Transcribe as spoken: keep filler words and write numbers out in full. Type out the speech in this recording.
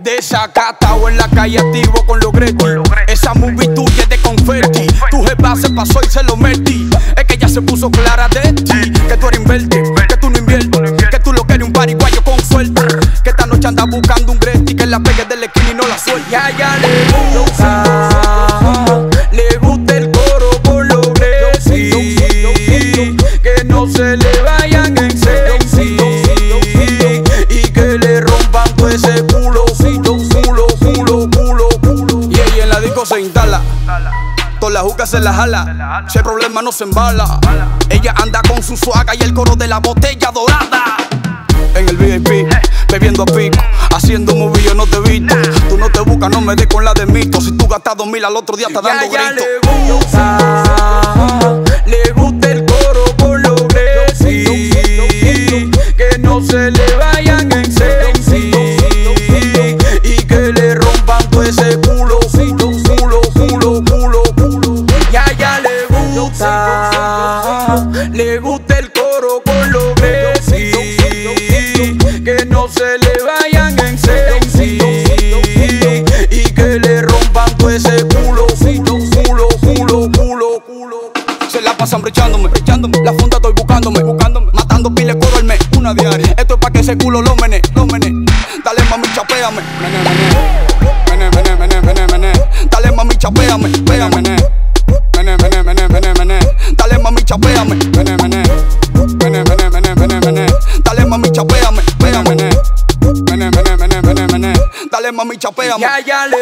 Desacatado en la calle activo con los Greti. Esa movie tuya es de confetti. Tu jefa se pasó y se lo metí. Es que ya se puso clara de ti. Que tú eres inverte, que tú no inviertes, que tú lo quieres un pariguayo con suerte. Que esta noche anda buscando un Greti que la pegue de la esquina y no la suelte. Ya, ya le gusta, le gusta el coro con los Greti. Que no se le vayan en sexy y que le rompan todo ese culo, culo, culo, culo, culo, culo. Y ella en la disco se instala, toda la juca se la jala. Si hay problema no se embala. Ella anda con su suaga y el coro de la botella dorada. En el V I P, bebiendo a pico, haciendo movie yo no te he visto. Tú no te buscas, no me des con la de mito. Si tú gastas dos mil al otro día estás dando grito. Le gusta, le gusta el coro con los Greti. Que no se le vayan en sexy y que le rompan todo ese culo, culo, culo, culo, culo, culo. Ya, ya le gusta, le gusta el coro con los Greti. Que no se le vayan en sexy y que le rompan todo ese culo, culo, culo, culo, culo, culo. Se la pasan brechándome, brechándome. La funda estoy buscándome, buscándome. Matando pile coro al mes, una diaria. Esto es pa' que ese culo lo mene, lo mene. Dale mami, chapéame. Mene, mene, mene, mene, mene, mene. Dale mami, chapéame, péame. Mene, mene, mene, mene, mene, mene. Dale mami, chapéame. Mene, mene, mene, mene, mene, mene, mene. Dale mami, chapéame, péame. Mene, mene, mene, mene, mene, mene. Dale mami, chapéame. Ya, ya